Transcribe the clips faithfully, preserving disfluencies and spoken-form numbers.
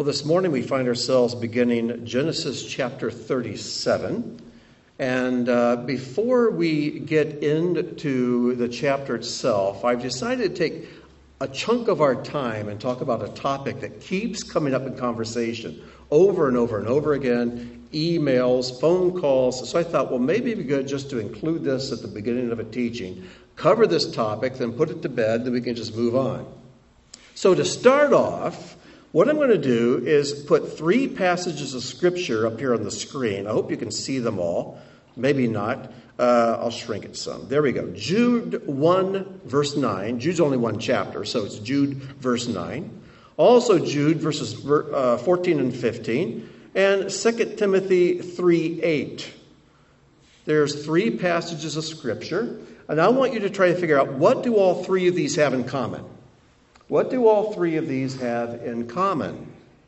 Well, this morning we find ourselves beginning Genesis chapter thirty-seven. And uh, before we get into the chapter itself, I've decided to take a chunk of our time and talk about a topic that keeps coming up in conversation over and over and over again, emails, phone calls. So I thought, well, maybe it'd be good just to include this at the beginning of a teaching, cover this topic, then put it to bed, then we can just move on. So to start off, what I'm going to do is put three passages of Scripture up here on the screen. I hope you can see them all. Maybe not. Uh, I'll shrink it some. There we go. Jude one, verse nine. Jude's only one chapter, so it's Jude, verse nine. Also Jude, verses uh, fourteen and fifteen. And Second Timothy three, eight. There's three passages of Scripture. And I want you to try to figure out, what do all three of these have in common? What do all three of these have in common?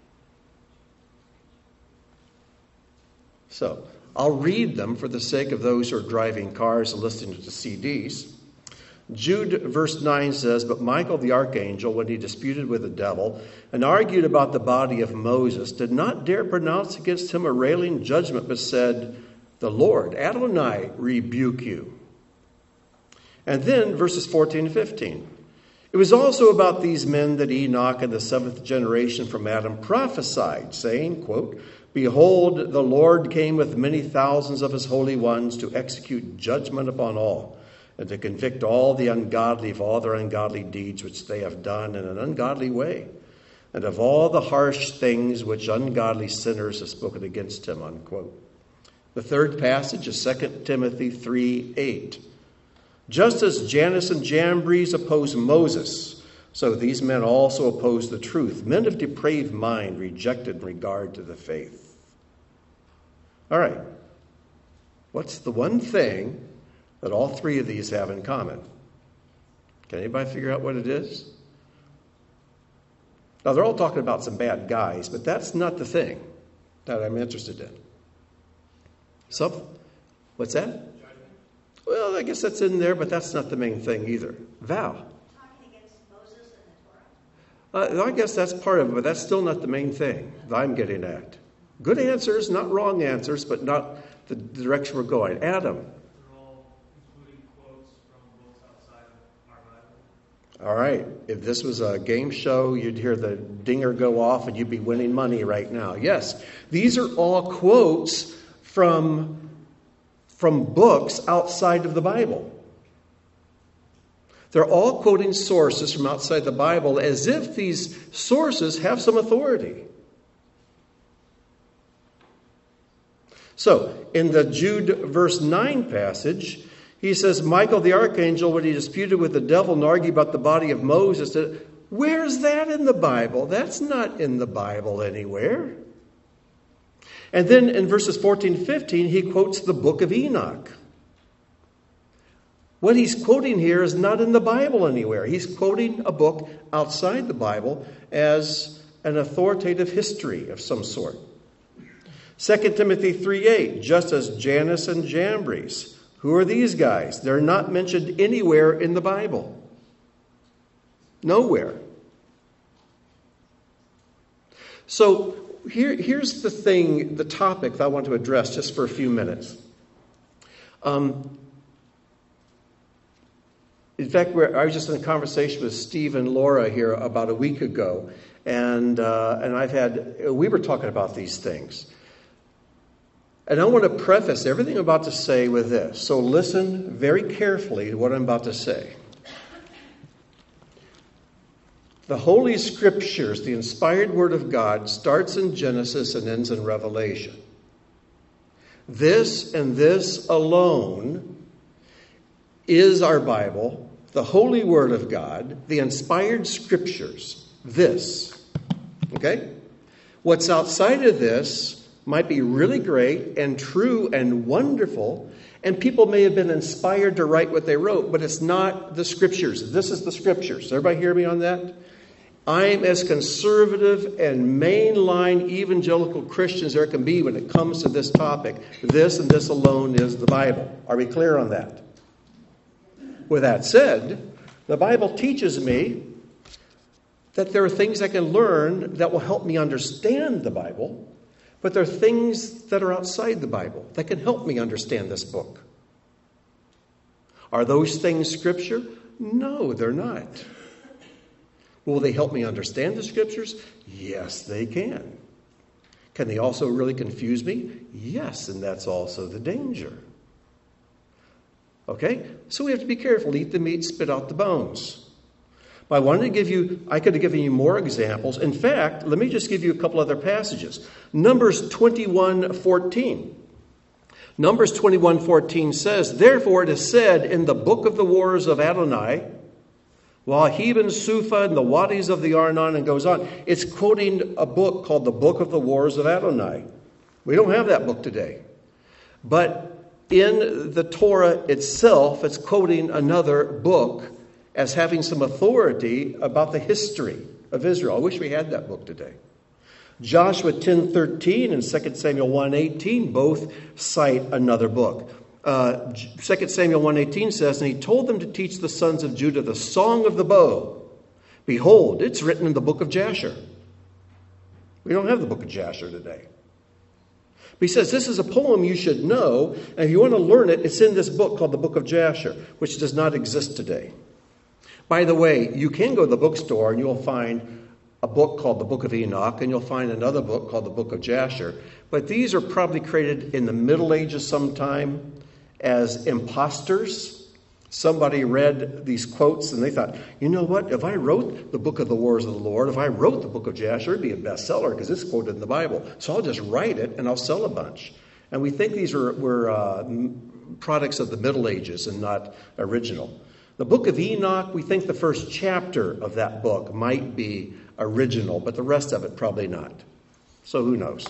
So, I'll read them for the sake of those who are driving cars and listening to C Ds. Jude verse nine says, "But Michael the archangel, when he disputed with the devil and argued about the body of Moses, did not dare pronounce against him a railing judgment, but said, 'The Lord, Adonai, rebuke you.'" And then verses fourteen and fifteen. "It was also about these men that Enoch in the seventh generation from Adam prophesied, saying," quote, "Behold, the Lord came with many thousands of his holy ones to execute judgment upon all, and to convict all the ungodly of all their ungodly deeds which they have done in an ungodly way, and of all the harsh things which ungodly sinners have spoken against him," unquote. The third passage is Second Timothy three, eight. "Just as Jannes and Jambres opposed Moses, so these men also oppose the truth. Men of depraved mind rejected in regard to the faith." All right. What's the one thing that all three of these have in common? Can anybody figure out what it is? Now, they're all talking about some bad guys, but that's not the thing that I'm interested in. So, what's that? Well, I guess that's in there, but that's not the main thing either. Val? Talking against Moses and the Torah. Uh, I guess that's part of it, but that's still not the main thing that I'm getting at. Good answers, not wrong answers, but not the direction we're going. Adam? They're all including quotes from books outside of our Bible. All right. If this was a game show, you'd hear the dinger go off and you'd be winning money right now. Yes, these are all quotes from from books outside of the Bible. They're all quoting sources from outside the Bible as if these sources have some authority. So, in the Jude verse nine passage, he says, Michael the archangel, when he disputed with the devil and argued about the body of Moses, said, where's that in the Bible? That's not in the Bible anywhere. And then in verses fourteen and fifteen, he quotes the book of Enoch. What he's quoting here is not in the Bible anywhere. He's quoting a book outside the Bible as an authoritative history of some sort. Second Timothy three eight, just as Jannes and Jambres. Who are these guys? They're not mentioned anywhere in the Bible. Nowhere. So here, here's the thing, the topic that I want to address just for a few minutes. Um, in fact, we're, I was just in a conversation with Steve and Laura here about a week ago, and uh, and I've had we were talking about these things. And I want to preface everything I'm about to say with this. So listen very carefully to what I'm about to say. The Holy Scriptures, the inspired Word of God, starts in Genesis and ends in Revelation. This and this alone is our Bible, the Holy Word of God, the inspired Scriptures. This. Okay? What's outside of this might be really great and true and wonderful, and people may have been inspired to write what they wrote, but it's not the Scriptures. This is the Scriptures. Everybody hear me on that? I'm as conservative and mainline evangelical Christian as there can be when it comes to this topic. This and this alone is the Bible. Are we clear on that? With that said, the Bible teaches me that there are things I can learn that will help me understand the Bible, but there are things that are outside the Bible that can help me understand this book. Are those things Scripture? No, they're not. Will they help me understand the Scriptures? Yes, they can. Can they also really confuse me? Yes, and that's also the danger. Okay? So we have to be careful. Eat the meat, spit out the bones. But I wanted to give you, I could have given you more examples. In fact, let me just give you a couple other passages. Numbers twenty-one fourteen. Numbers twenty-one fourteen says, "Therefore it is said in the book of the wars of Adonai, Wahib and Sufa and the wadis of the Arnon," and goes on. It's quoting a book called the Book of the Wars of Adonai. We don't have that book today. But in the Torah itself, it's quoting another book as having some authority about the history of Israel. I wish we had that book today. Joshua ten thirteen and Second Samuel one eighteen both cite another book. Uh, Second Samuel one eighteen says, "And he told them to teach the sons of Judah the song of the bow. Behold, it's written in the book of Jasher." We don't have the book of Jasher today. But he says, this is a poem you should know, and if you want to learn it, it's in this book called the Book of Jasher, which does not exist today. By the way, you can go to the bookstore and you'll find a book called the Book of Enoch, and you'll find another book called the Book of Jasher. But these are probably created in the Middle Ages sometime as imposters. Somebody read these quotes and they thought, you know what, if I wrote the Book of the Wars of the Lord, if I wrote the Book of Jasher, it'd be a bestseller because it's quoted in the Bible. So I'll just write it and I'll sell a bunch. And we think these were, were uh, products of the Middle Ages and not original. The Book of Enoch, we think the first chapter of that book might be original, but the rest of it probably not. So who knows?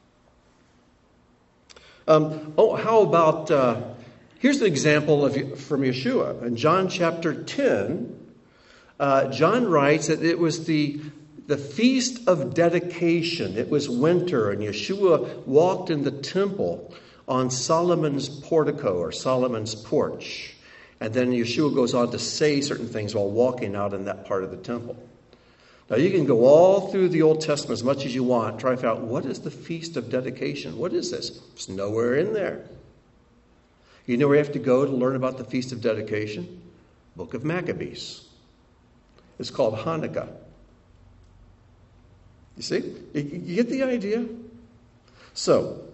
Um, oh, how about, uh, here's an example of from Yeshua. In John chapter ten, uh, John writes that it was the, the Feast of Dedication. It was winter, and Yeshua walked in the temple on Solomon's portico or Solomon's porch. And then Yeshua goes on to say certain things while walking out in that part of the temple. Now, you can go all through the Old Testament as much as you want, try to find out what is the Feast of Dedication? What is this? It's nowhere in there. You know where you have to go to learn about the Feast of Dedication? Book of Maccabees. It's called Hanukkah. You see? You, you get the idea? So,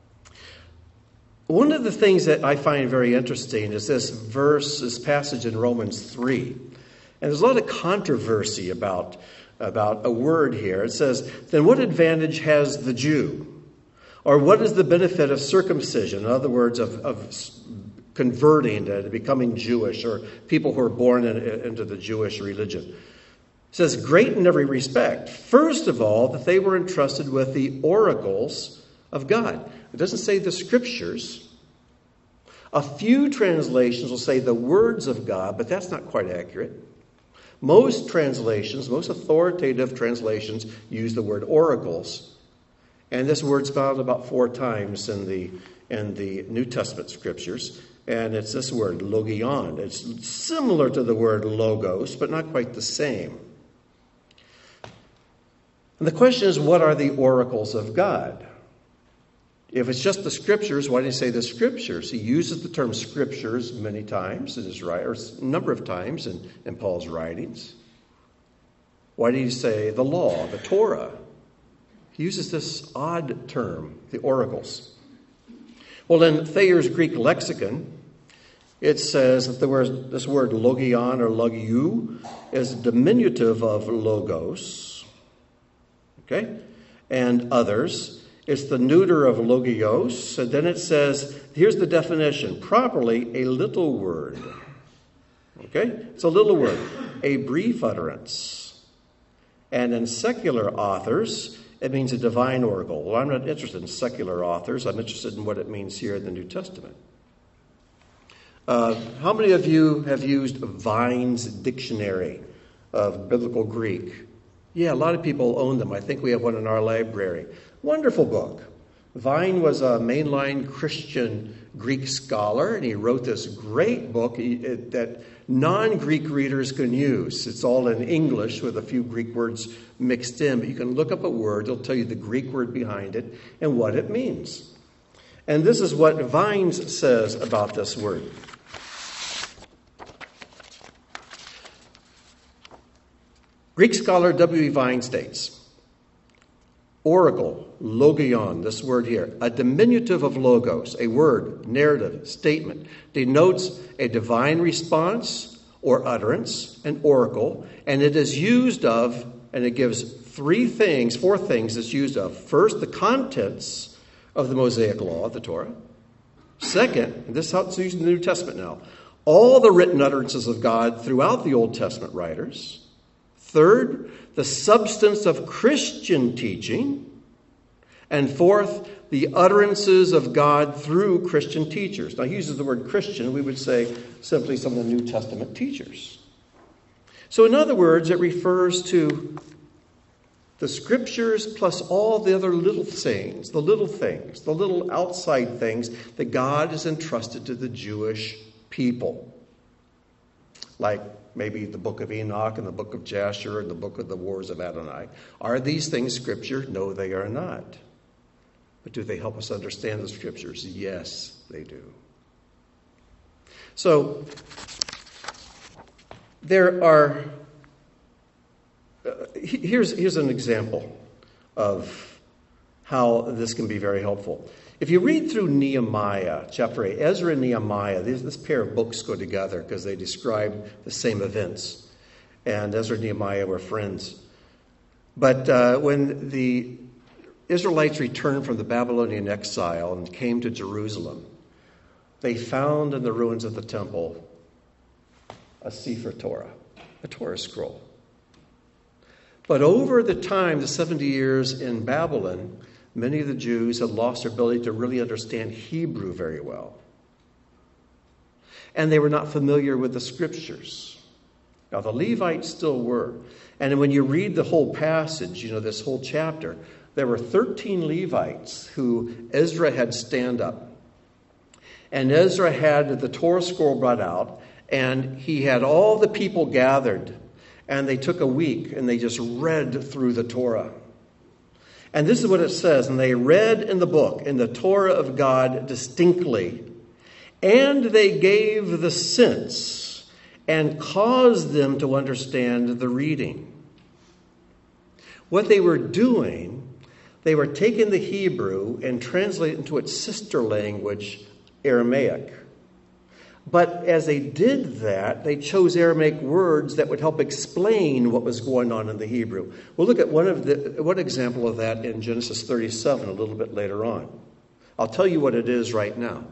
one of the things that I find very interesting is this verse, this passage in Romans three. And there's a lot of controversy about, about a word here. It says, "Then what advantage has the Jew? Or what is the benefit of circumcision?" In other words, of, of converting to becoming Jewish, or people who are born in, into the Jewish religion. It says, "Great in every respect. First of all, that they were entrusted with the oracles of God." It doesn't say the scriptures. A few translations will say the words of God, but that's not quite accurate. Most translations, most authoritative translations, use the word oracles. And this word's found about four times in the, in the New Testament scriptures. And it's this word, logion. It's similar to the word logos, but not quite the same. And the question is, what are the oracles of God? If it's just the scriptures, why did he say the scriptures? He uses the term scriptures many times in his writing, or a number of times in, in Paul's writings. Why did he say the law, the Torah? He uses this odd term, the oracles. Well, in Thayer's Greek lexicon, it says that the word, this word logion or logiou is diminutive of logos, okay, and others. It's the neuter of logios. And then it says, here's the definition, properly a little word. Okay? It's a little word, a brief utterance. And in secular authors, it means a divine oracle. Well, I'm not interested in secular authors. I'm interested in what it means here in the New Testament. Uh, how many of you have used Vine's Dictionary of Biblical Greek? Yeah, a lot of people own them. I think we have one in our library. Wonderful book. Vine was a mainline Christian Greek scholar, and he wrote this great book that non-Greek readers can use. It's all in English with a few Greek words mixed in, but you can look up a word. It'll tell you the Greek word behind it and what it means. And this is what Vines says about this word. Greek scholar W E Vine states, oracle, logion, this word here, a diminutive of logos, a word, narrative, statement, denotes a divine response or utterance, an oracle, and it is used of, and it gives three things, four things it's used of. First, the contents of the Mosaic Law, the Torah. Second, and this is how it's used in the New Testament now, all the written utterances of God throughout the Old Testament writers. Third, the substance of Christian teaching. And fourth, the utterances of God through Christian teachers. Now, he uses the word Christian. We would say simply some of the New Testament teachers. So, in other words, it refers to the Scriptures plus all the other little things, the little things, the little outside things that God has entrusted to the Jewish people. Like maybe the book of Enoch and the book of Jasher and the book of the Wars of Adonai. Are these things Scripture? No, they are not. But do they help us understand the Scriptures? Yes, they do. So, there are, uh, here's, here's an example of how this can be very helpful. If you read through Nehemiah, chapter eight, Ezra and Nehemiah, this, this pair of books go together because they describe the same events. And Ezra and Nehemiah were friends. But uh, when the Israelites returned from the Babylonian exile and came to Jerusalem, they found in the ruins of the temple a Sefer Torah, a Torah scroll. But over the time, the seventy years in Babylon, many of the Jews had lost their ability to really understand Hebrew very well. And they were not familiar with the Scriptures. Now, the Levites still were. And when you read the whole passage, you know, this whole chapter, there were thirteen Levites who Ezra had stand up. And Ezra had the Torah scroll brought out, and he had all the people gathered. And they took a week, and they just read through the Torah. And this is what it says. And they read in the book, in the Torah of God distinctly, and they gave the sense and caused them to understand the reading. What they were doing, they were taking the Hebrew and translating it into its sister language, Aramaic. But as they did that, they chose Aramaic words that would help explain what was going on in the Hebrew. We'll look at one of the one example of that in Genesis thirty-seven a little bit later on. I'll tell you what it is right now.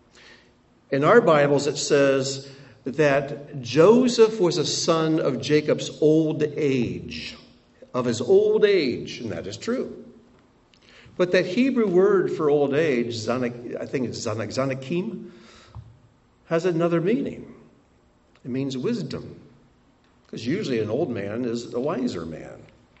In our Bibles, it says that Joseph was a son of Jacob's old age, of his old age, and that is true. But that Hebrew word for old age, zanak, I think it's zanak, zanakim, has another meaning. It means wisdom. Because usually an old man is a wiser man.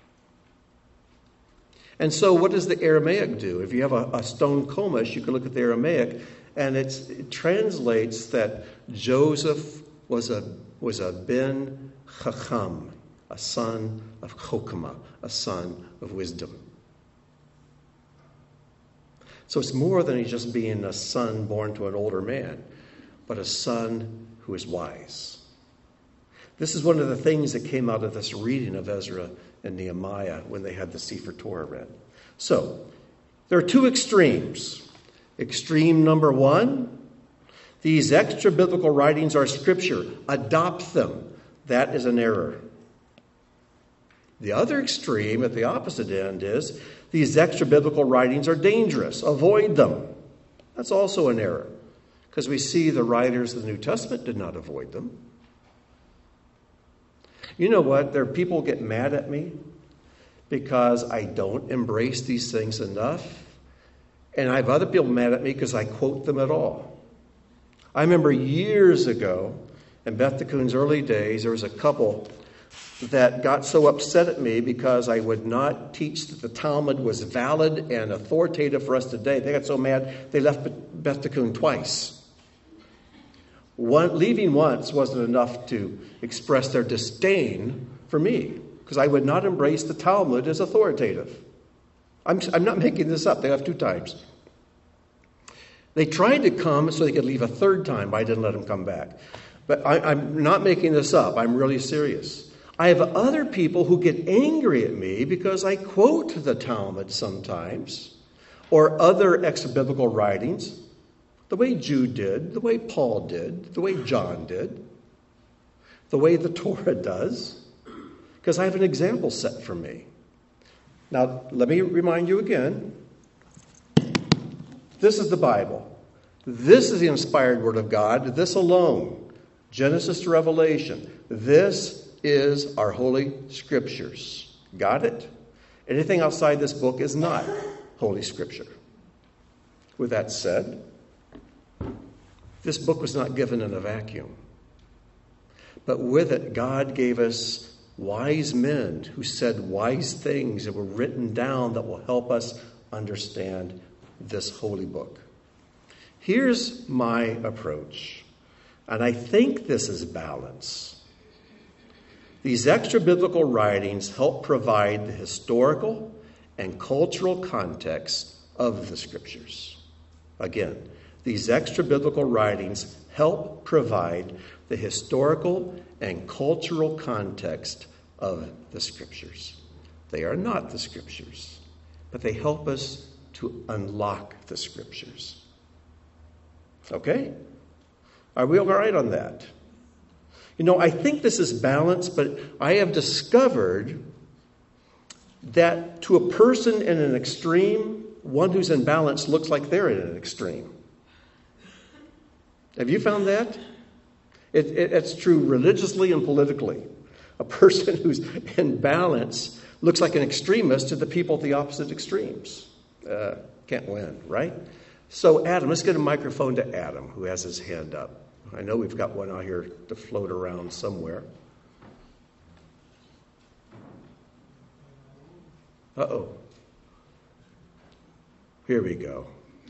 And so what does the Aramaic do? If you have a, a stone komesh, you can look at the Aramaic, and it's, it translates that Joseph was a, was a ben chacham, a son of chokmah, a son of wisdom. So it's more than he's just being a son born to an older man, but a son who is wise. This is one of the things that came out of this reading of Ezra and Nehemiah when they had the Sefer Torah read. So, there are two extremes. Extreme number one, these extra biblical writings are Scripture. Adopt them. That is an error. The other extreme at the opposite end is these extra biblical writings are dangerous. Avoid them. That's also an error. Because we see the writers of the New Testament did not avoid them. You know what? There are people who get mad at me because I don't embrace these things enough. And I have other people mad at me because I quote them at all. I remember years ago, in Beth Tikun's early days, there was a couple that got so upset at me because I would not teach that the Talmud was valid and authoritative for us today. They got so mad, they left Beth Tikun twice. One, leaving once wasn't enough to express their disdain for me, because I would not embrace the Talmud as authoritative. I'm, I'm not making this up. They left two times. They tried to come so they could leave a third time, but I didn't let them come back. But I, I'm not making this up. I'm really serious. I have other people who get angry at me because I quote the Talmud sometimes, or other extra-biblical writings, the way Jude did, the way Paul did, the way John did, the way the Torah does, because I have an example set for me. Now, let me remind you again. This is the Bible. This is the inspired Word of God. This alone. Genesis to Revelation. This is our Holy Scriptures. Got it? Anything outside this book is not Holy Scripture. With that said, this book was not given in a vacuum. But with it, God gave us wise men who said wise things that were written down that will help us understand this holy book. Here's my approach, and I think this is balance. These extra-biblical writings help provide the historical and cultural context of the Scriptures. Again, these extra-biblical writings help provide the historical and cultural context of the Scriptures. They are not the Scriptures, but they help us to unlock the Scriptures. Okay? Are we all right on that? You know, I think this is balanced, but I have discovered that to a person in an extreme, one who's in balance looks like they're in an extreme. Have you found that? It, it, it's true religiously and politically. A person who's in balance looks like an extremist to the people at the opposite extremes. Uh, can't win, right? So Adam, let's get a microphone to Adam, who has his hand up. I know we've got one out here to float around somewhere. Uh-oh. Here we go.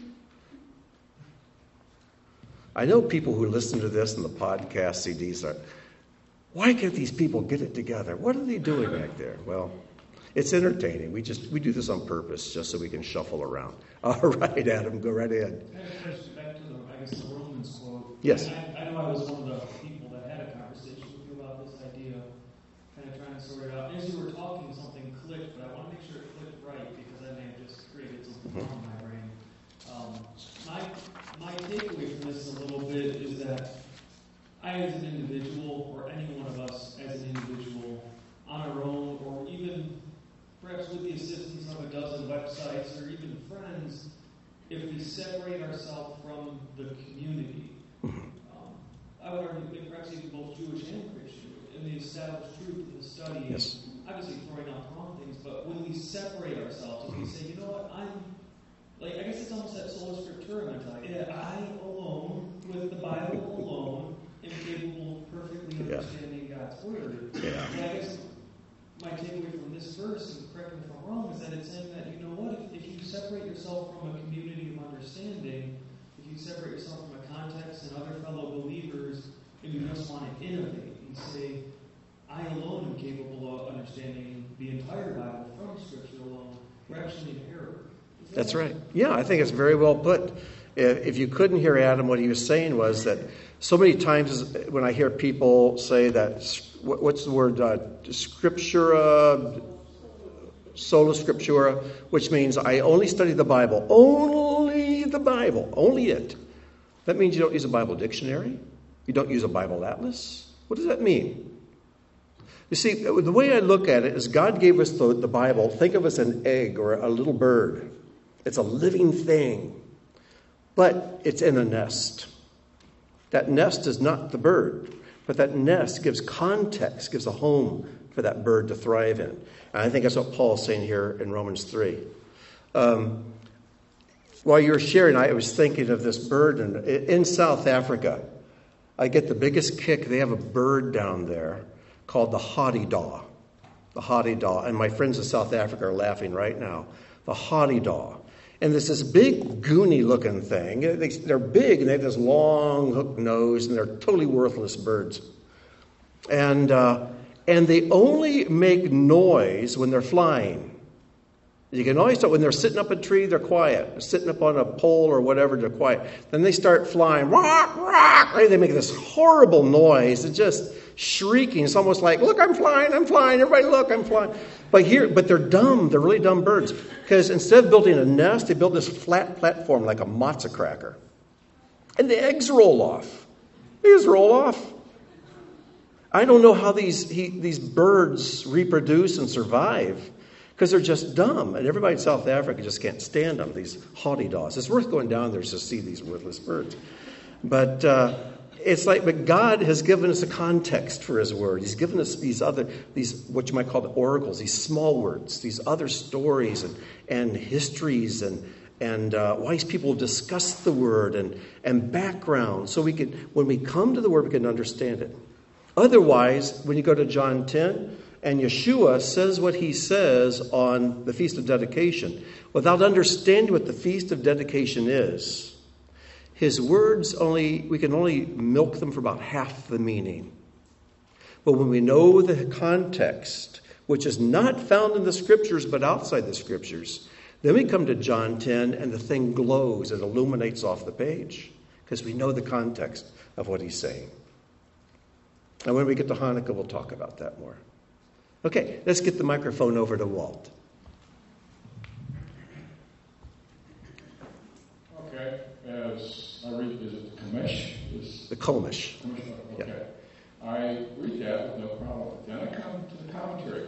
I know people who listen to this in the podcast C Ds are, why can't these people get it together? What are they doing back there? Well, it's entertaining. We just we do this on purpose just so we can shuffle around. All right, Adam, go right ahead. I have a question back to the, I guess, the Romans quote. Yes. I, I know I was one of the people that had a conversation with you about this idea, kind of trying to sort it out. As you were talking, something clicked, but I want to make sure it clicked right because I may have just created something mm-hmm. wrong in my brain. Um, my my takeaway from this a little bit is that I, as an individual, or any one of us as an individual, on our own, or even perhaps with the assistance of a dozen websites or even friends, if we separate ourselves from the community, um, I would argue that perhaps even both Jewish and Christian, in the established truth in the study, yes. obviously throwing out the wrong things, but when we separate ourselves, if we say, you know what, I'm, like, I guess it's almost that sola scriptura mentality. Yeah, I alone, with the Bible alone, am capable of perfectly understanding yeah. God's word. Yeah. And I guess my takeaway from this verse, and correct me if I'm wrong, is that it's saying that, you know what, if, if you separate yourself from a community of understanding, if you separate yourself from a context and other fellow believers, and you just want to innovate and say, I alone am capable of understanding the entire Bible from Scripture alone, we're actually in error. That That's right. Yeah, I think it's very well put. If you couldn't hear Adam, what he was saying was that so many times when I hear people say that, what's the word, uh, scriptura, sola scriptura, which means I only study the Bible, only the Bible, only it. That means you don't use a Bible dictionary. You don't use a Bible atlas. What does that mean? You see, the way I look at it is God gave us the, the Bible. Think of it as an egg or a little bird. It's a living thing, but it's in a nest. That nest is not the bird, but that nest gives context, gives a home for that bird to thrive in. And I think that's what Paul's saying here in Romans three. Um, while you were sharing, I was thinking of this bird in, in South Africa. I get the biggest kick. They have a bird down there called the hottie-daw. The hottie-daw. And my friends in South Africa are laughing right now. The hottie-daw. And there's this big, goony-looking thing. They, they're big, and they have this long, hooked nose, and they're totally worthless birds. And uh, and they only make noise when they're flying. You can always tell when they're sitting up a tree, they're quiet. Sitting up on a pole or whatever, they're quiet. Then they start flying. Rock, rock. They make this horrible noise. It's just shrieking. It's almost like, look, I'm flying, I'm flying. Everybody, look, I'm flying. But here, but they're dumb. They're really dumb birds. Because instead of building a nest, they build this flat platform like a matzo cracker. And the eggs roll off. They just roll off. I don't know how these he, these birds reproduce and survive. Because they're just dumb. And everybody in South Africa just can't stand them, these haughty daws. It's worth going down there to see these worthless birds. But uh, it's like, but God has given us a context for his word. He's given us these other, these what you might call the oracles, these small words, these other stories and, and histories and, and uh, wise people discuss the word and, and background. So we can, when we come to the word, we can understand it. Otherwise, when you go to John ten, and Yeshua says what he says on the Feast of Dedication, without understanding what the Feast of Dedication is, his words only, we can only milk them for about half the meaning. But when we know the context, which is not found in the scriptures but outside the scriptures, then we come to John ten and the thing glows, it illuminates off the page because we know the context of what he's saying. And when we get to Hanukkah, we'll talk about that more. Okay, let's get the microphone over to Walt. Okay, as I read, is it the Chumash? Is the Chumash. Okay. Yeah. I read that with no problem. Then I come to the commentary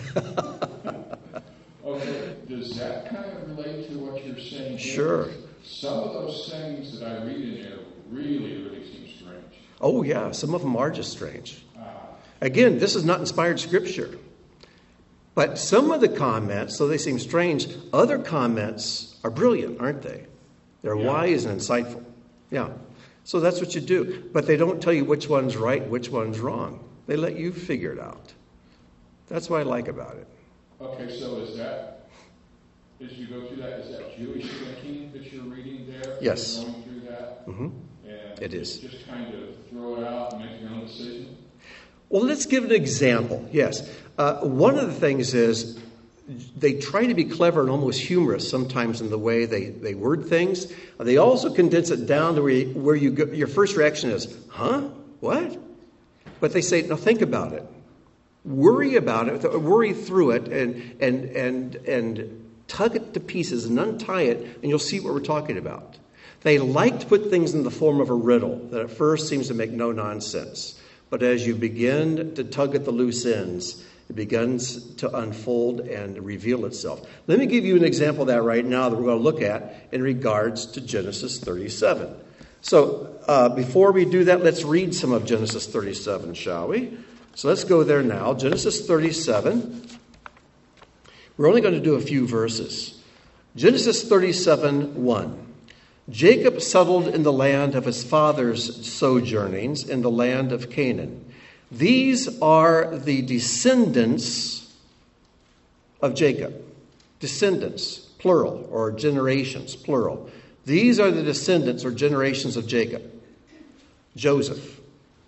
part. Okay, does that kind of relate to what you're saying here? Sure. Some of those things that I read in there really, really seem strange. Oh, yeah, some of them are just strange. Again, this is not inspired scripture. But some of the comments, though they seem strange, other comments are brilliant, aren't they? They're yeah. wise and insightful. Yeah. So that's what you do. But they don't tell you which one's right, which one's wrong. They let you figure it out. That's what I like about it. Okay, so is that, as you go through that, is that Jewish thinking that you're reading there? Yes. You're going through that? Mm-hmm. And it is. Just kind of throw it out and make your own decision? Well, let's give an example. Yes. Uh, one of the things is they try to be clever and almost humorous sometimes in the way they, they word things. They also condense it down to where you, where you go, your first reaction is, huh? What? But they say, no, think about it. Worry about it. Worry through it and and and and tug it to pieces and untie it, and you'll see what we're talking about. They like to put things in the form of a riddle that at first seems to make no nonsense. But as you begin to tug at the loose ends, it begins to unfold and reveal itself. Let me give you an example of that right now that we're going to look at in regards to Genesis thirty-seven. So uh, before we do that, let's read some of Genesis thirty-seven, shall we? So let's go there now. Genesis thirty-seven. We're only going to do a few verses. Genesis thirty-seven, one. Jacob settled in the land of his father's sojournings, in the land of Canaan. These are the descendants of Jacob. Descendants, plural, or generations, plural. These are the descendants or generations of Jacob. Joseph.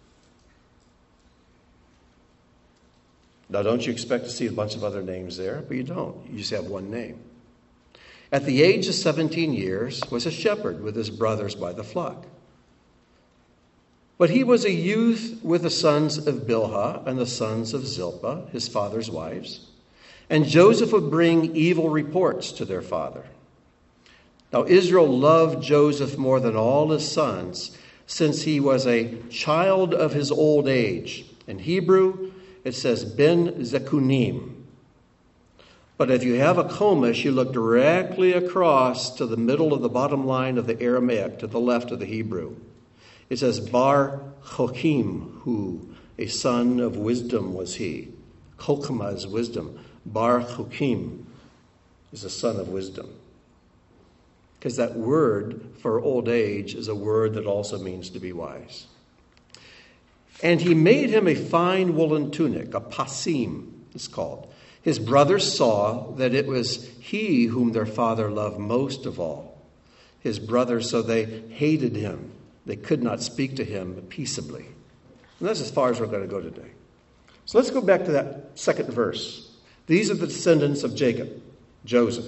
Now, don't you expect to see a bunch of other names there? But you don't. You just have one name. At the age of seventeen years, was a shepherd with his brothers by the flock. But he was a youth with the sons of Bilhah and the sons of Zilpah, his father's wives. And Joseph would bring evil reports to their father. Now Israel loved Joseph more than all his sons, since he was a child of his old age. In Hebrew, it says Ben Zekunim. But if you have a Chumash, you look directly across to the middle of the bottom line of the Aramaic, to the left of the Hebrew. It says, Bar Chokim, who a son of wisdom was he. Chokmah is wisdom. Bar Chokim is a son of wisdom. Because that word for old age is a word that also means to be wise. And he made him a fine woolen tunic, a pasim it's called. His brothers saw that it was he whom their father loved most of all. His brothers, so they hated him. They could not speak to him peaceably. And that's as far as we're going to go today. So let's go back to that second verse. These are the descendants of Jacob, Joseph.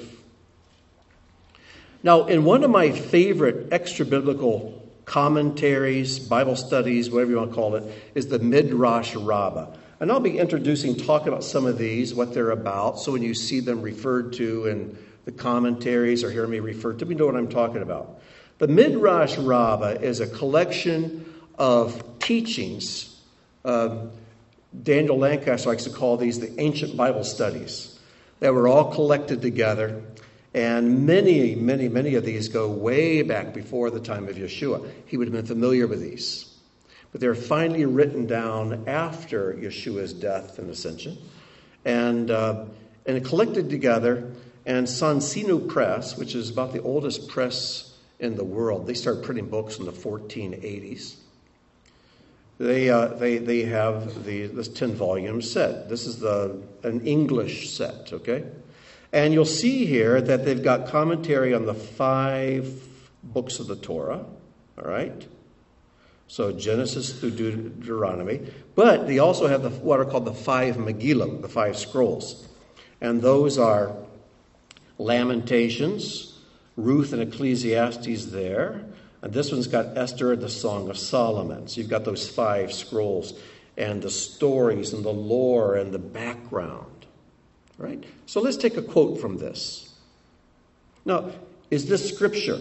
Now, in one of my favorite extra-biblical commentaries, Bible studies, whatever you want to call it, is the Midrash Rabbah. And I'll be introducing, talking about some of these, what they're about. So when you see them referred to in the commentaries or hear me referred to, we know what I'm talking about. The Midrash Rabbah is a collection of teachings. Um, Daniel Lancaster likes to call these the ancient Bible studies that were all collected together. And many, many, many of these go way back before the time of Yeshua. He would have been familiar with these. But they're finally written down after Yeshua's death and ascension. And, uh, and collected together. And Sonsino Press, which is about the oldest press in the world, they started printing books in the fourteen eighties. They uh, they they have the this ten volume set. This is the an English set, okay? And you'll see here that they've got commentary on the five books of the Torah, all right? So Genesis through Deuteronomy. But they also have the, what are called the five Megillah, the five scrolls. And those are Lamentations, Ruth and Ecclesiastes there. And this one's got Esther and the Song of Solomon. So you've got those five scrolls and the stories and the lore and the background. Right? So let's take a quote from this. Now, is this scripture?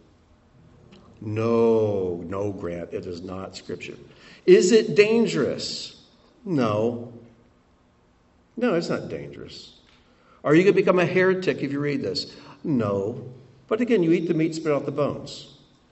No, no, Grant, it is not scripture. Is it dangerous? No. No, it's not dangerous. Are you going to become a heretic if you read this? No. But again, you eat the meat, spit out the bones.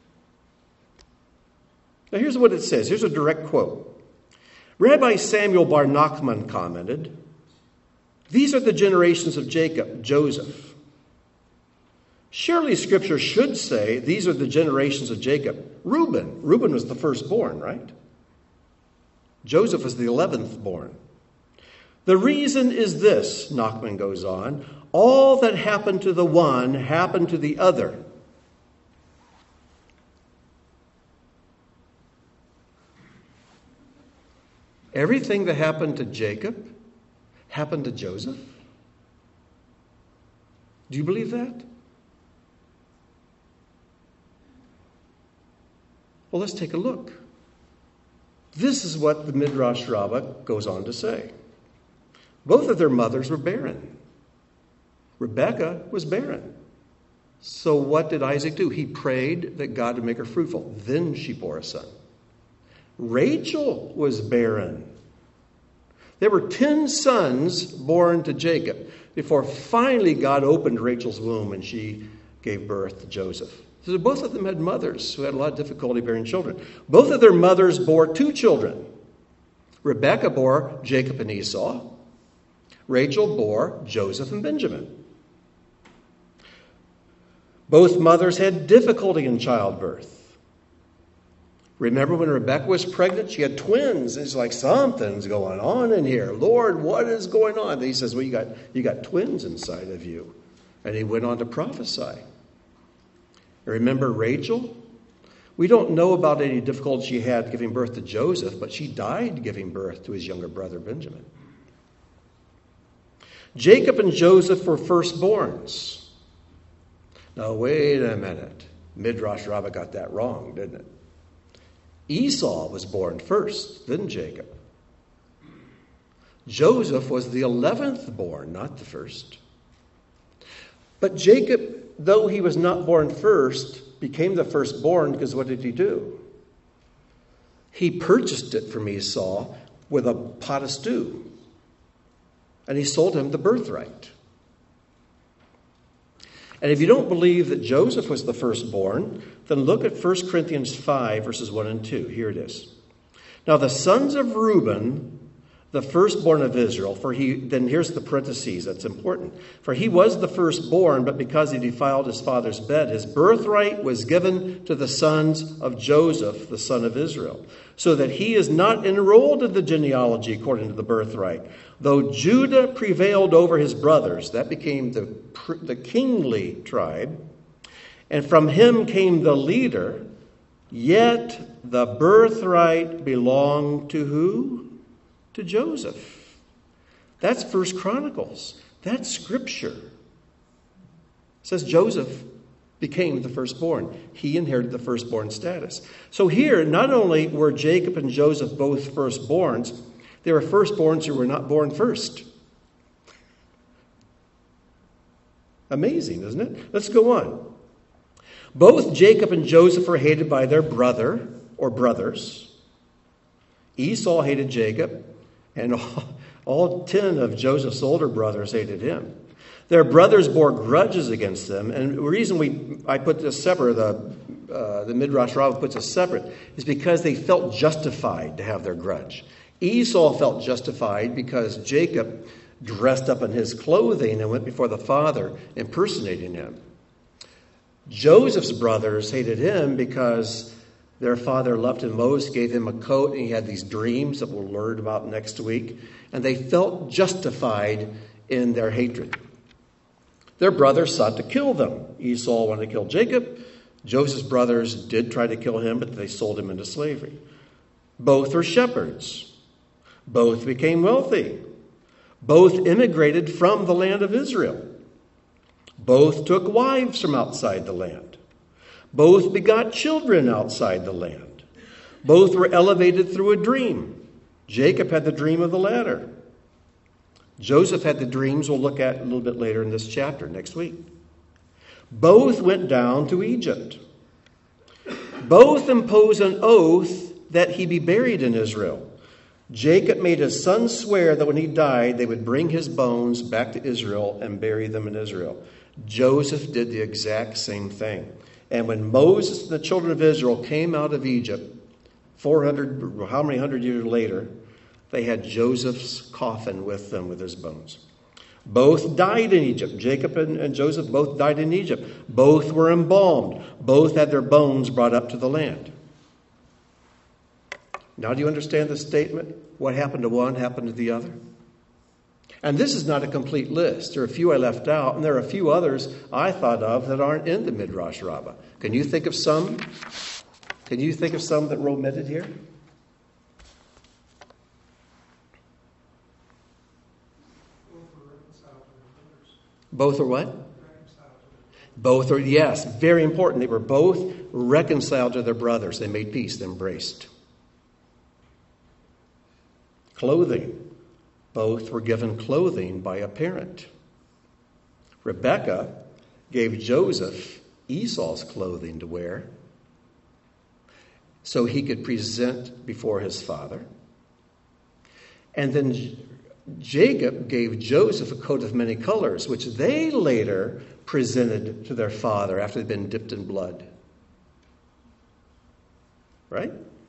Now here's what it says. Here's a direct quote. Rabbi Samuel Bar Nachman commented, "These are the generations of Jacob, Joseph. Surely Scripture should say these are the generations of Jacob. Reuben. Reuben was the firstborn, right? Joseph was the eleventh born. The reason is this," Nachman goes on, "all that happened to the one happened to the other." Everything that happened to Jacob happened to Joseph? Do you believe that? Well, let's take a look. This is what the Midrash Rabbah goes on to say. Both of their mothers were barren. Rebekah was barren. So what did Isaac do? He prayed that God would make her fruitful. Then she bore a son. Rachel was barren. There were ten sons born to Jacob before finally God opened Rachel's womb and she gave birth to Joseph. So both of them had mothers who had a lot of difficulty bearing children. Both of their mothers bore two children. Rebekah bore Jacob and Esau. Rachel bore Joseph and Benjamin. Both mothers had difficulty in childbirth. Remember when Rebekah was pregnant, she had twins. It's like, something's going on in here. Lord, what is going on? And he says, well, you got, you got twins inside of you. And he went on to prophesy. Remember Rachel? We don't know about any difficulty she had giving birth to Joseph, but she died giving birth to his younger brother Benjamin. Jacob and Joseph were firstborns. Now, wait a minute. Midrash Rabbah got that wrong, didn't it? Esau was born first, then Jacob. Joseph was the eleventh born, not the first. But Jacob, though he was not born first, became the firstborn because what did he do? He purchased it from Esau with a pot of stew. And he sold him the birthright. And if you don't believe that Joseph was the firstborn, then look at First Corinthians five, verses one and two. Here it is. Now the sons of Reuben, the firstborn of Israel, for he, then here's the parentheses, that's important. For he was the firstborn, but because he defiled his father's bed, his birthright was given to the sons of Joseph, the son of Israel, so that he is not enrolled in the genealogy according to the birthright. Though Judah prevailed over his brothers, that became the, the kingly tribe, and from him came the leader, yet the birthright belonged to who? To Joseph. That's First Chronicles. That's Scripture. It says Joseph became the firstborn. He inherited the firstborn status. So here, not only were Jacob and Joseph both firstborns, they were firstborns who were not born first. Amazing, isn't it? Let's go on. Both Jacob and Joseph were hated by their brother or brothers. Esau hated Jacob, and all, all ten of Joseph's older brothers hated him. Their brothers bore grudges against them, and the reason we I put this separate, the uh, the Midrash Rabbah puts this separate, is because they felt justified to have their grudge. Esau felt justified because Jacob dressed up in his clothing and went before the father impersonating him. Joseph's brothers hated him because their father loved him most, gave him a coat, and he had these dreams that we'll learn about next week. And they felt justified in their hatred. Their brothers sought to kill them. Esau wanted to kill Jacob. Joseph's brothers did try to kill him, but they sold him into slavery. Both were shepherds. Both became wealthy. Both immigrated from the land of Israel. Both took wives from outside the land. Both begot children outside the land. Both were elevated through a dream. Jacob had the dream of the ladder. Joseph had the dreams we'll look at a little bit later in this chapter next week. Both went down to Egypt. Both imposed an oath that he be buried in Israel. Jacob made his sons swear that when he died, they would bring his bones back to Israel and bury them in Israel. Joseph did the exact same thing. And when Moses and the children of Israel came out of Egypt, four hundred, how many hundred years later, they had Joseph's coffin with them with his bones. Both died in Egypt. Jacob and, and Joseph both died in Egypt. Both were embalmed. Both had their bones brought up to the land. Now do you understand the statement? What happened to one happened to the other? And this is not a complete list. There are a few I left out, and there are a few others I thought of that aren't in the Midrash Rabbah. Can you think of some? Can you think of some that were omitted here? Both are what? Both are, yes, very important. They were both reconciled to their brothers. They made peace, they embraced. Clothing. Both were given clothing by a parent. Rebekah gave Joseph Esau's clothing to wear so he could present before his father. And then Jacob gave Joseph a coat of many colors, which they later presented to their father after they'd been dipped in blood. Right?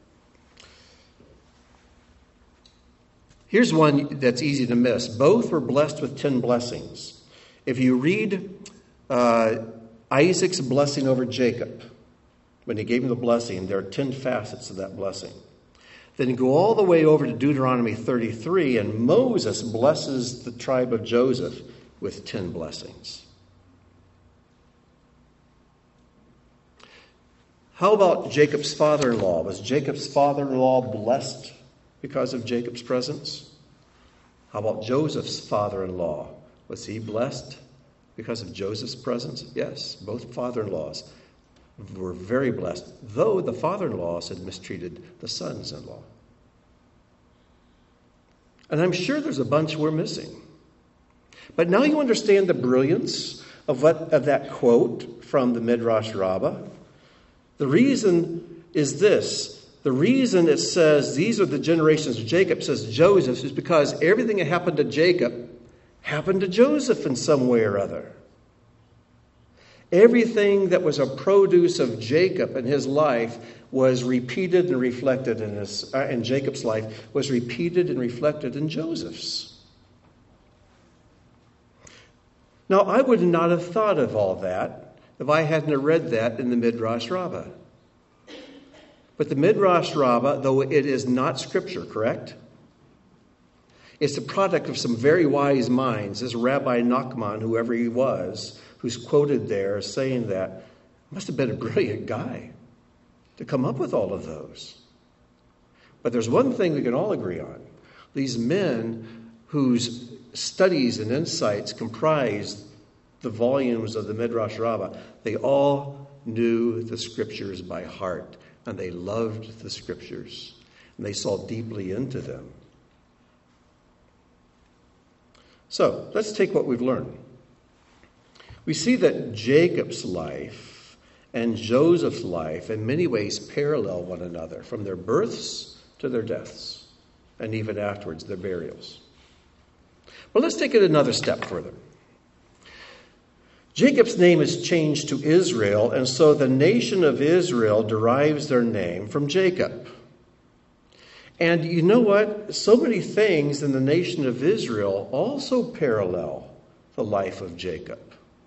Here's one that's easy to miss. Both were blessed with ten blessings. If you read uh, Isaac's blessing over Jacob, when he gave him the blessing, there are ten facets of that blessing. Then you go all the way over to Deuteronomy thirty-three, and Moses blesses the tribe of Joseph with ten blessings. How about Jacob's father-in-law? Was Jacob's father-in-law blessed because of Jacob's presence? How about Joseph's father-in-law? Was he blessed because of Joseph's presence? Yes, both father-in-laws were very blessed, though the father-in-laws had mistreated the sons-in-law. And I'm sure there's a bunch we're missing. But now you understand the brilliance of what of that quote from the Midrash Rabbah. The reason is this. The reason it says these are the generations of Jacob, says Joseph, is because everything that happened to Jacob happened to Joseph in some way or other. Everything that was a produce of Jacob in his life was repeated and reflected in his uh, in Jacob's life was repeated and reflected in Joseph's. Now, I would not have thought of all that if I hadn't read that in the Midrash Rabbah. But the Midrash Rabbah, though it is not scripture, correct? It's the product of some very wise minds. This Rabbi Nachman, whoever he was, who's quoted there saying that, must have been a brilliant guy to come up with all of those. But there's one thing we can all agree on. These men whose studies and insights comprised the volumes of the Midrash Rabbah, they all knew the scriptures by heart, and they loved the scriptures, and they saw deeply into them. So, let's take what we've learned. We see that Jacob's life and Joseph's life in many ways parallel one another, from their births to their deaths, and even afterwards, their burials. Well, let's take it another step further. Jacob's name is changed to Israel, and so the nation of Israel derives their name from Jacob. And you know what? So many things in the nation of Israel also parallel the life of Jacob.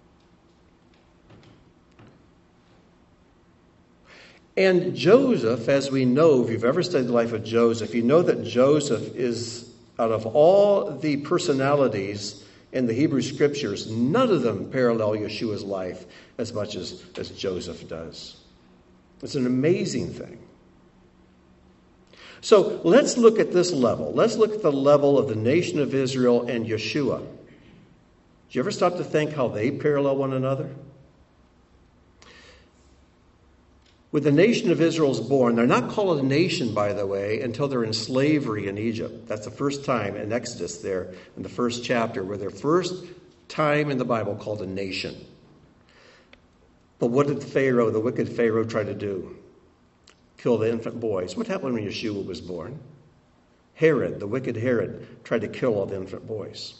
And Joseph, as we know, if you've ever studied the life of Joseph, you know that Joseph is, out of all the personalities in the Hebrew Scriptures, none of them parallel Yeshua's life as much as, as Joseph does. It's an amazing thing. So let's look at this level. Let's look at the level of the nation of Israel and Yeshua. Did you ever stop to think how they parallel one another? When the nation of Israel is born, they're not called a nation, by the way, until they're in slavery in Egypt. That's the first time in Exodus there, in the first chapter, where they're first time in the Bible called a nation. But what did Pharaoh, the wicked Pharaoh, try to do? Kill the infant boys. What happened when Yeshua was born? Herod, the wicked Herod, tried to kill all the infant boys.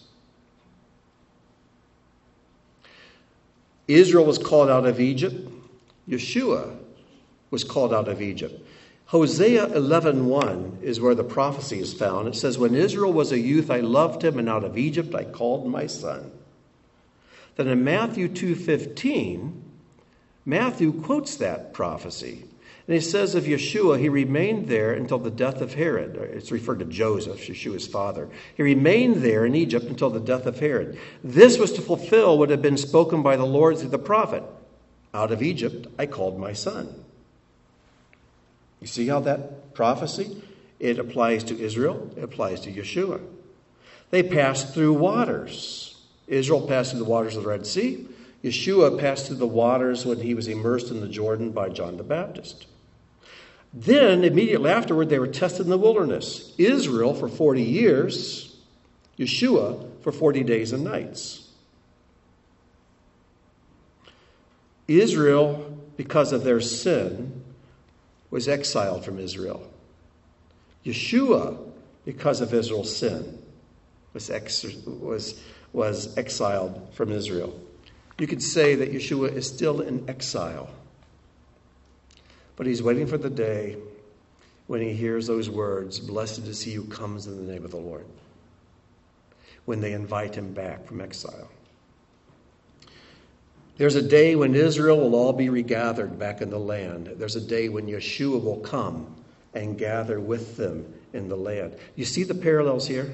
Israel was called out of Egypt. Yeshua was called out of Egypt. Hosea eleven one is where the prophecy is found. It says, when Israel was a youth, I loved him, and out of Egypt I called my son. Then in Matthew two fifteen, Matthew quotes that prophecy. And he says of Yeshua, he remained there until the death of Herod. It's referred to Joseph, Yeshua's father. He remained there in Egypt until the death of Herod. This was to fulfill what had been spoken by the Lord through the prophet. Out of Egypt I called my son. You see how that prophecy, it applies to Israel, it applies to Yeshua. They passed through waters. Israel passed through the waters of the Red Sea. Yeshua passed through the waters when he was immersed in the Jordan by John the Baptist. Then, immediately afterward, they were tested in the wilderness. Israel for forty years, Yeshua for forty days and nights. Israel, because of their sin, was exiled from Israel. Yeshua, because of Israel's sin, was, ex- was, was exiled from Israel. You could say that Yeshua is still in exile. But he's waiting for the day when he hears those words, blessed is he who comes in the name of the Lord, when they invite him back from exile. There's a day when Israel will all be regathered back in the land. There's a day when Yeshua will come and gather with them in the land. You see the parallels here?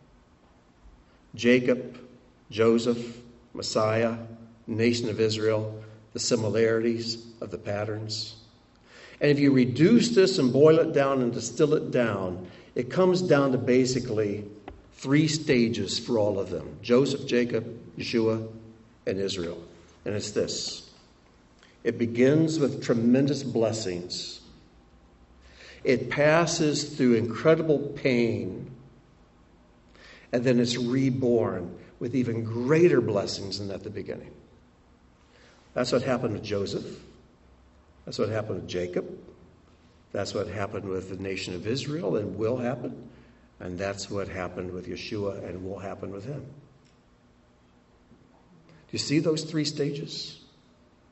Jacob, Joseph, Messiah, nation of Israel, the similarities of the patterns. And if you reduce this and boil it down and distill it down, it comes down to basically three stages for all of them. Joseph, Jacob, Yeshua, and Israel. And it's this. It begins with tremendous blessings. It passes through incredible pain. And then it's reborn with even greater blessings than at the beginning. That's what happened with Joseph. That's what happened with Jacob. That's what happened with the nation of Israel and will happen. And that's what happened with Yeshua and will happen with him. Do you see those three stages?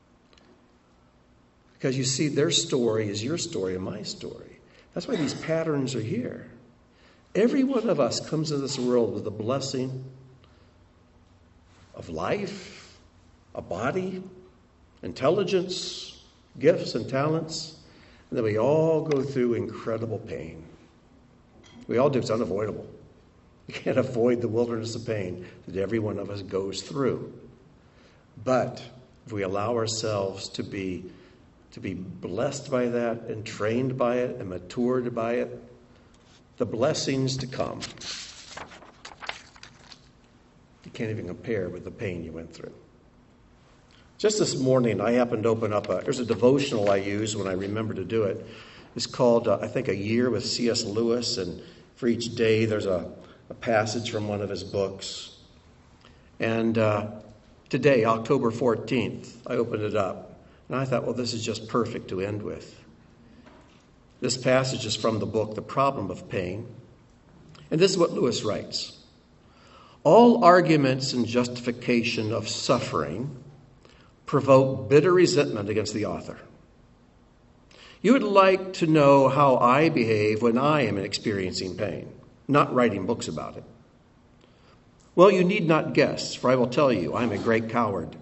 Because you see, their story is your story and my story. That's why these patterns are here. Every one of us comes into this world with a blessing of life, a body, intelligence, gifts and talents, and then we all go through incredible pain. We all do. It's unavoidable. You can't avoid the wilderness of pain that every one of us goes through. But if we allow ourselves to be to be blessed by that and trained by it and matured by it, the blessings to come, you can't even compare with the pain you went through. Just this morning, I happened to open up a, there's a devotional I use when I remember to do it. It's called, uh, I think, A Year with C S Lewis, and for each day there's a, a passage from one of his books. And uh, today, October fourteenth, I opened it up. And I thought, well, this is just perfect to end with. This passage is from the book, The Problem of Pain. And this is what Lewis writes. All arguments in justification of suffering provoke bitter resentment against the author. You would like to know how I behave when I am experiencing pain, not writing books about it. Well, you need not guess, for I will tell you, I am a great coward.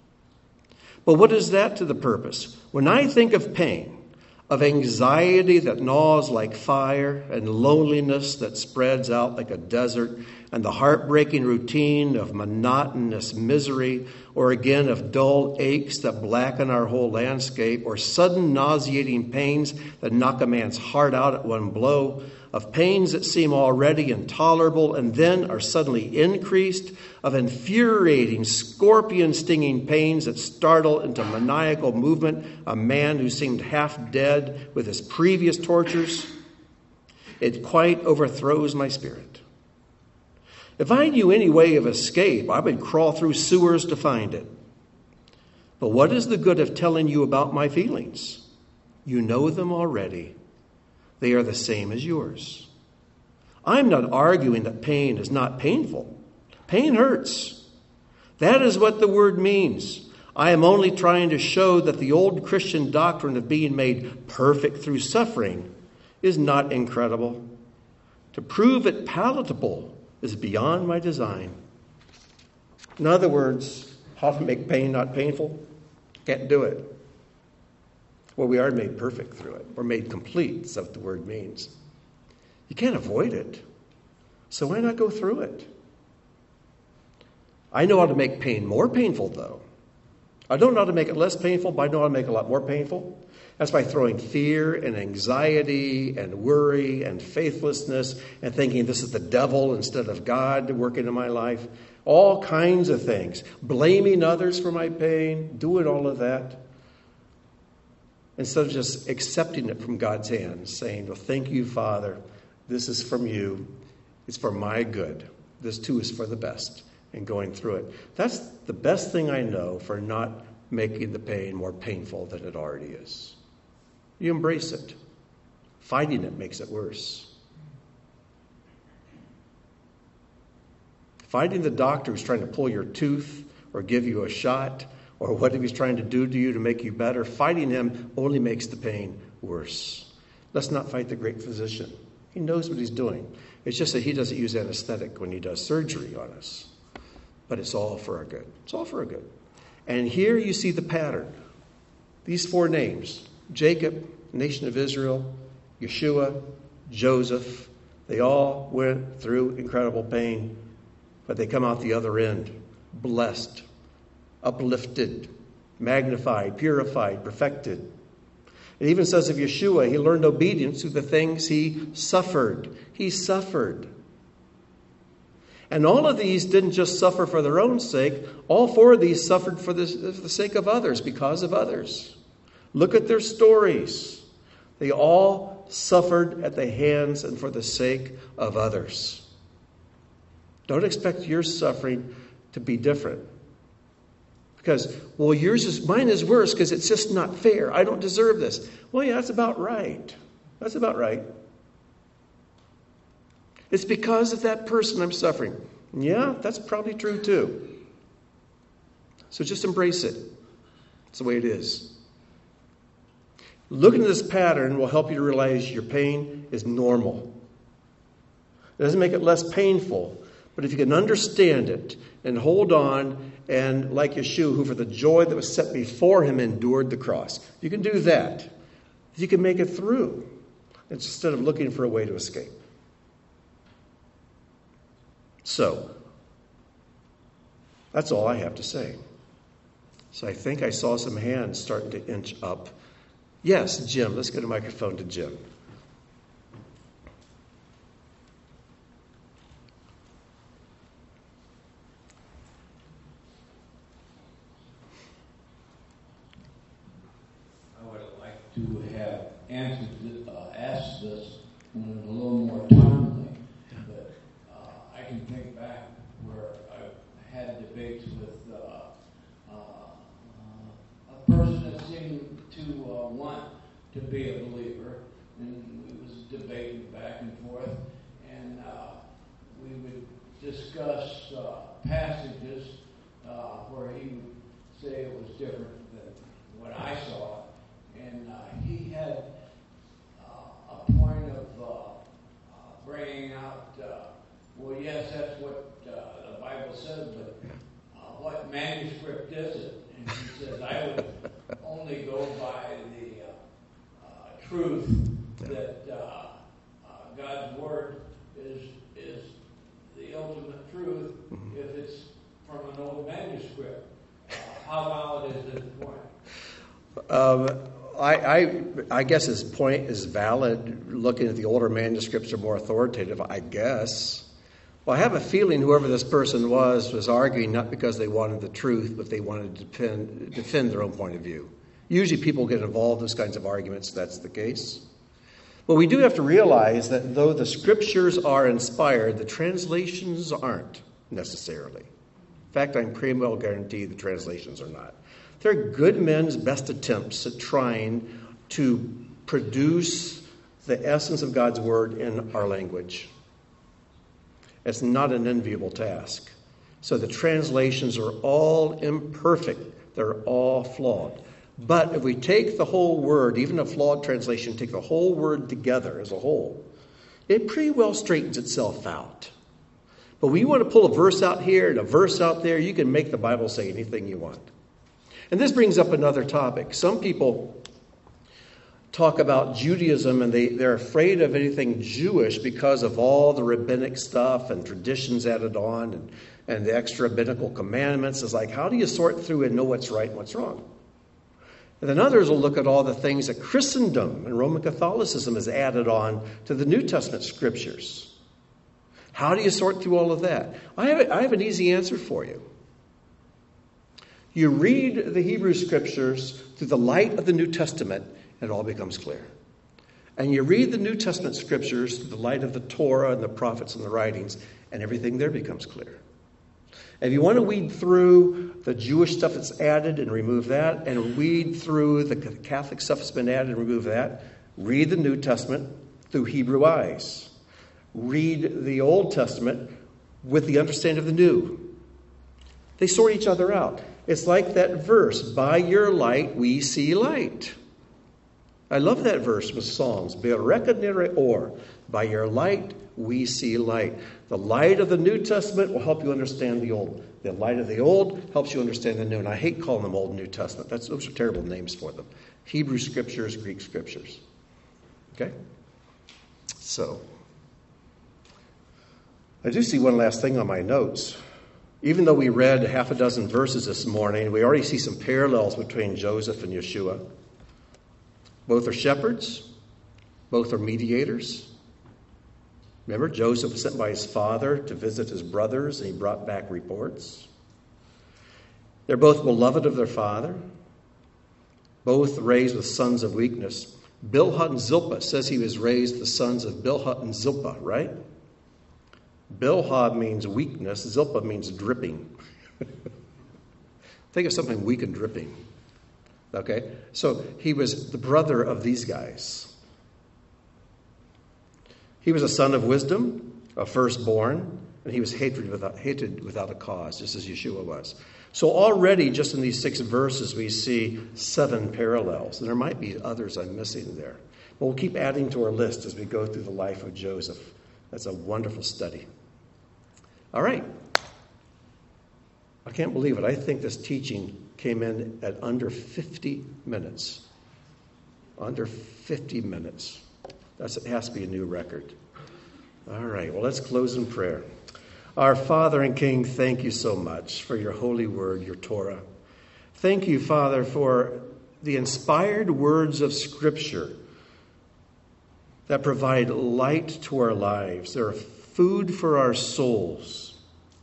But what is that to the purpose? When I think of pain, of anxiety that gnaws like fire, and loneliness that spreads out like a desert, and the heartbreaking routine of monotonous misery, or again of dull aches that blacken our whole landscape, or sudden nauseating pains that knock a man's heart out at one blow, of pains that seem already intolerable and then are suddenly increased, of infuriating, scorpion-stinging pains that startle into maniacal movement a man who seemed half dead with his previous tortures, it quite overthrows my spirit. If I knew any way of escape, I would crawl through sewers to find it. But what is the good of telling you about my feelings? You know them already. They are the same as yours. I'm not arguing that pain is not painful. Pain hurts. That is what the word means. I am only trying to show that the old Christian doctrine of being made perfect through suffering is not incredible. To prove it palatable is beyond my design. In other words, how to make pain not painful? Can't do it. Well, we are made perfect through it. We're made complete, that's what the word means. You can't avoid it. So why not go through it? I know how to make pain more painful, though. I don't know how to make it less painful, but I know how to make it a lot more painful. That's by throwing fear and anxiety and worry and faithlessness and thinking this is the devil instead of God working in my life. All kinds of things. Blaming others for my pain, doing all of that. Instead of just accepting it from God's hands, saying, well, thank you, Father. This is from you. It's for my good. This too is for the best. And going through it. That's the best thing I know for not making the pain more painful than it already is. You embrace it. Fighting it makes it worse. Fighting the doctor who's trying to pull your tooth or give you a shot or whatever he's trying to do to you to make you better, fighting him only makes the pain worse. Let's not fight the great physician. He knows what he's doing. It's just that he doesn't use anesthetic when he does surgery on us. But it's all for our good. It's all for our good. And here you see the pattern. These four names, Jacob, nation of Israel, Yeshua, Joseph, they all went through incredible pain, but they come out the other end, blessed, uplifted, magnified, purified, perfected. It even says of Yeshua, he learned obedience through the things he suffered. He suffered. And all of these didn't just suffer for their own sake. All four of these suffered for the, for the sake of others, because of others. Look at their stories. They all suffered at the hands and for the sake of others. Don't expect your suffering to be different. Because, well, yours is, mine is worse because it's just not fair. I don't deserve this. Well, yeah, that's about right. That's about right. It's because of that person I'm suffering. Yeah, that's probably true too. So just embrace it. It's the way it is. Looking at this pattern will help you to realize your pain is normal. It doesn't make it less painful, but if you can understand it and hold on, and like Yeshua, who for the joy that was set before him endured the cross, you can do that. You can make it through instead of looking for a way to escape. So, that's all I have to say. So I think I saw some hands starting to inch up. Yes, Jim. Let's get a microphone to Jim. I would like to have answered this, uh, asked this in a little more timely, but uh, I can think back where I've had debates with uh, uh, a person that seemed to uh, want to be a believer, and we was debating back and forth, and uh, we would discuss uh, passages uh, where he would say it was different than what I saw, and uh, he had uh, a point of uh, uh, bringing out, uh, well, yes, that's what uh, the Bible says, but uh, what manuscript is it? And he says, I would only go by the uh, uh, truth that uh, uh, God's Word is is the ultimate truth if it's from an old manuscript. Uh, how valid is this point? Um, I, I, I guess his point is valid. Looking at the older manuscripts are more authoritative, I guess. Well, I have a feeling whoever this person was was arguing not because they wanted the truth, but they wanted to defend, defend their own point of view. Usually people get involved in those kinds of arguments. That's the case. But we do have to realize that though the scriptures are inspired, the translations aren't necessarily. In fact, I'm pretty well guaranteed the translations are not. They're good men's best attempts at trying to produce the essence of God's Word in our language. It's not an enviable task. So the translations are all imperfect. They're all flawed. But if we take the whole word, even a flawed translation, take the whole word together as a whole, it pretty well straightens itself out. But when you want to pull a verse out here and a verse out there, you can make the Bible say anything you want. And this brings up another topic. Some people talk about Judaism and they, they're afraid of anything Jewish because of all the rabbinic stuff and traditions added on and, and the extra rabbinical commandments. It's like, how do you sort through and know what's right and what's wrong? And then others will look at all the things that Christendom and Roman Catholicism has added on to the New Testament scriptures. How do you sort through all of that? I have, I have an easy answer for you. You read the Hebrew scriptures through the light of the New Testament, and it all becomes clear. And you read the New Testament scriptures through the light of the Torah and the prophets and the writings, and everything there becomes clear. And if you want to weed through the Jewish stuff that's added and remove that, and weed through the Catholic stuff that's been added and remove that, read the New Testament through Hebrew eyes. Read the Old Testament with the understanding of the New. They sort each other out. It's like that verse, by your light we see light. I love that verse with Psalms. Or, by your light we see light. The light of the New Testament will help you understand the Old. The light of the Old helps you understand the New. And I hate calling them Old and New Testament. That's, those are terrible names for them. Hebrew scriptures, Greek scriptures. Okay? So, I do see one last thing on my notes. Even though we read half a dozen verses this morning, we already see some parallels between Joseph and Yeshua. Both are shepherds. Both are mediators. Remember, Joseph was sent by his father to visit his brothers, and he brought back reports. They're both beloved of their father. Both raised with sons of weakness. Bilhah and Zilpah says he was raised the sons of Bilhah and Zilpah, right? Bilhah means weakness. Zilpah means dripping. Think of something weak and dripping. Okay? So he was the brother of these guys. He was a son of wisdom, a firstborn, and he was hated without, hated without a cause, just as Yeshua was. So already, just in these six verses, we see seven parallels. And there might be others I'm missing there. But we'll keep adding to our list as we go through the life of Joseph. That's a wonderful study. All right. I can't believe it. I think this teaching came in at under fifty minutes. Under fifty minutes. That's, it has to be a new record. All right. Well, let's close in prayer. Our Father and King, thank you so much for your holy word, your Torah. Thank you, Father, for the inspired words of Scripture that provide light to our lives. They're food for our souls.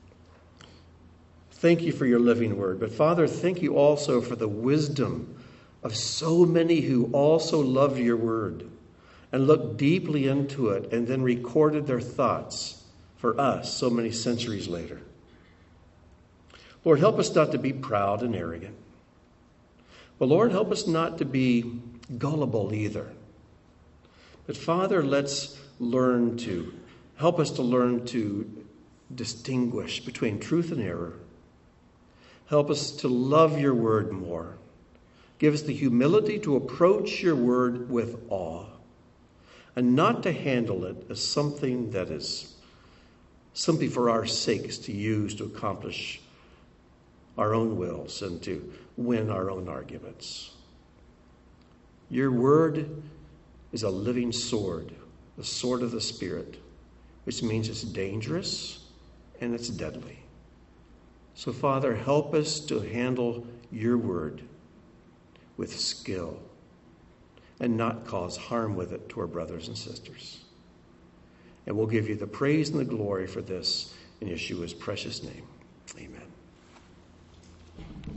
Thank you for your living word. But Father, thank you also for the wisdom of so many who also loved your word and looked deeply into it and then recorded their thoughts for us so many centuries later. Lord, help us not to be proud and arrogant. But Lord, help us not to be gullible either. But Father, let's learn to, help us to learn to distinguish between truth and error. Help us to love your word more. Give us the humility to approach your word with awe and not to handle it as something that is simply for our sakes to use to accomplish our own wills and to win our own arguments. Your word is a living sword, the sword of the Spirit, which means it's dangerous and it's deadly. So, Father, help us to handle your word with skill and not cause harm with it to our brothers and sisters. And we'll give you the praise and the glory for this in Yeshua's precious name.